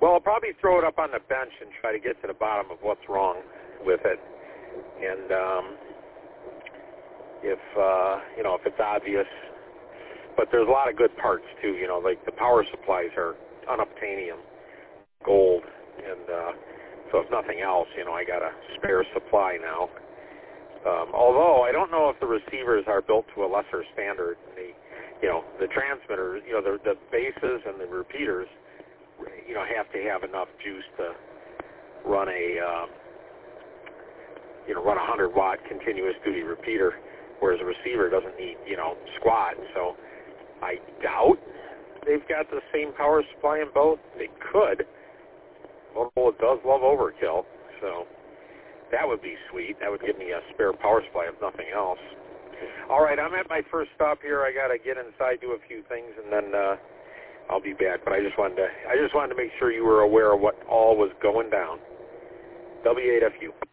Well, I'll probably throw it up on the bench and try to get to the bottom of what's wrong with it. And if it's obvious, but there's a lot of good parts too. Like the power supplies are unobtainium gold, and so if nothing else, I got a spare supply now. Although I don't know if the receivers are built to a lesser standard. The transmitters, the bases and the repeaters, have to have enough juice to run a 100-watt continuous duty repeater, whereas a receiver doesn't need, squat. So I doubt they've got the same power supply in both. They could. Motorola does love overkill, so that would be sweet. That would give me a spare power supply if nothing else. All right, I'm at my first stop here. I got to get inside, do a few things, and then I'll be back. But I just wanted to make sure you were aware of what all was going down. W8FU.